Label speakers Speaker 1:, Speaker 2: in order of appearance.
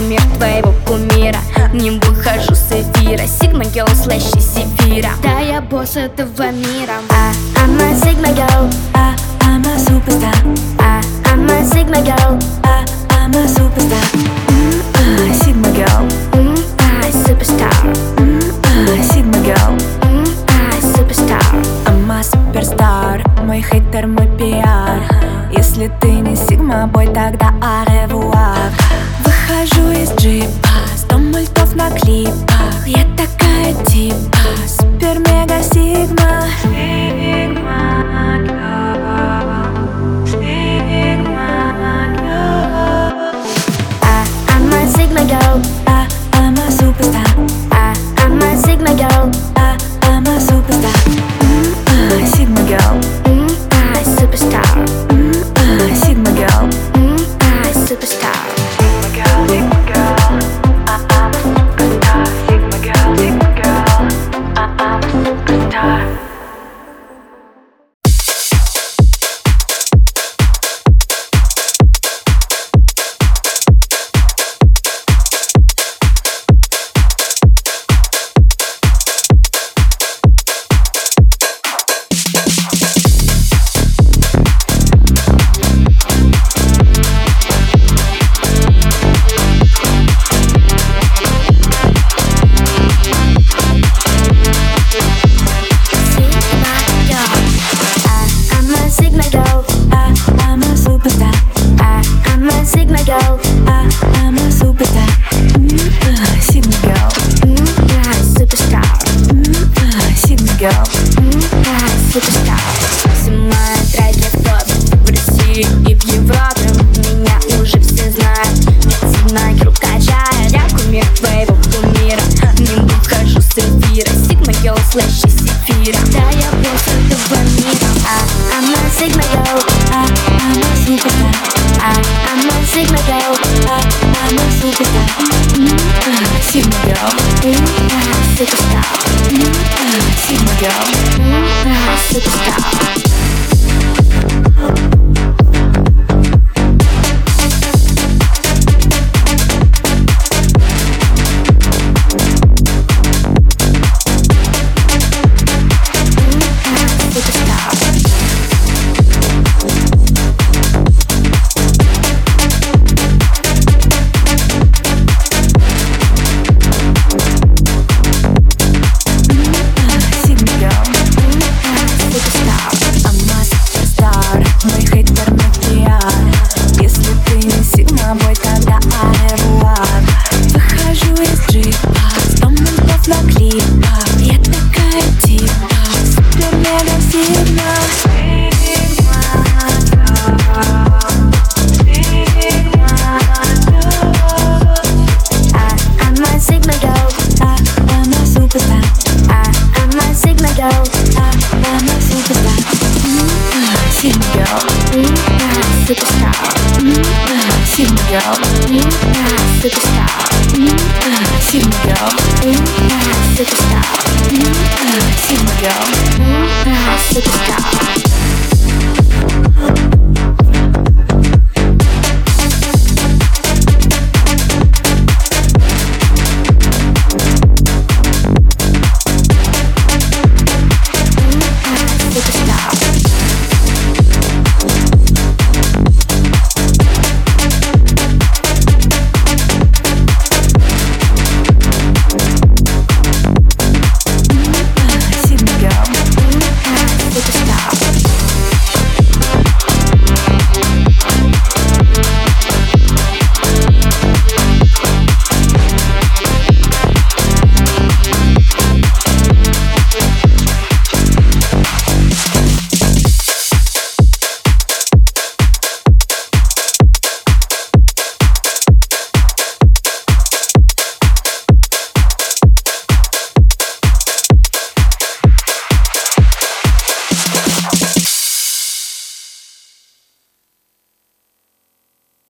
Speaker 1: кумир твоего кумира. Не выхожу с эфира, Sigma Girl слэш из Сефира. Да, я босс этого мира. I'm a Sigma Girl,
Speaker 2: I'm a superstar.
Speaker 1: I'm a Sigma Girl,
Speaker 2: I'm a superstar. Sigma Girl,
Speaker 1: Superstar,
Speaker 2: Sigma Girl,
Speaker 1: Superstar.
Speaker 2: I'm a superstar. Мой хейтер, мой пиар. Если ты не Sigma Boy, тогда au revoir. Выхожу из джипа, 100 мультов на клипах. Я такая типа супер-мега Sigma.
Speaker 1: I'm a Sigma Girl,
Speaker 2: I'm a superstar.
Speaker 1: I'm a Sigma Girl,
Speaker 2: I'm a superstar. Sigma Girl,
Speaker 1: Superstar,
Speaker 2: Sigma Girl,
Speaker 1: Superstar.
Speaker 2: Sigma Girl, Sigma Girl. I'm a superstar. Sigma Girl, Sigma Girl. I'm a superstar.
Speaker 1: Sigma Girl,
Speaker 2: I'm a superstar. Sigma Girl,
Speaker 1: Superstar,
Speaker 2: Sigma Girl.
Speaker 1: Superstar. Все мои треки в топе в России и в Европе. Меня уже все знают, Sigma Girl качает. Я кумир твоего кумира, не выхожу с эфира. Sigma Girl слэш из Сефира. Да, я босс этого мира. I'm a Sigma Girl,
Speaker 2: I'm a superstar.
Speaker 1: I'm a Sigma Girl,
Speaker 2: I'm a superstar. Sigma Girl,
Speaker 1: Superstar,
Speaker 2: Sigma Girl,
Speaker 1: Superstar.
Speaker 2: мой хейтер, мой пиар. Если ты не Sigma Boy, тогда au revoir. Выхожу из джипа, 100 мультов на клипах. Я такая типа супер-мега Sigma.
Speaker 1: I'm a Sigma Girl,
Speaker 2: I'm a superstar.
Speaker 1: I'm a Sigma Girl,
Speaker 2: I'm a superstar. Sigma Girl,
Speaker 1: Superstar,
Speaker 2: Sigma Girl,
Speaker 1: Superstar,
Speaker 2: Sigma Girl,
Speaker 1: Superstar,
Speaker 2: Sigma Girl.
Speaker 1: Superstar.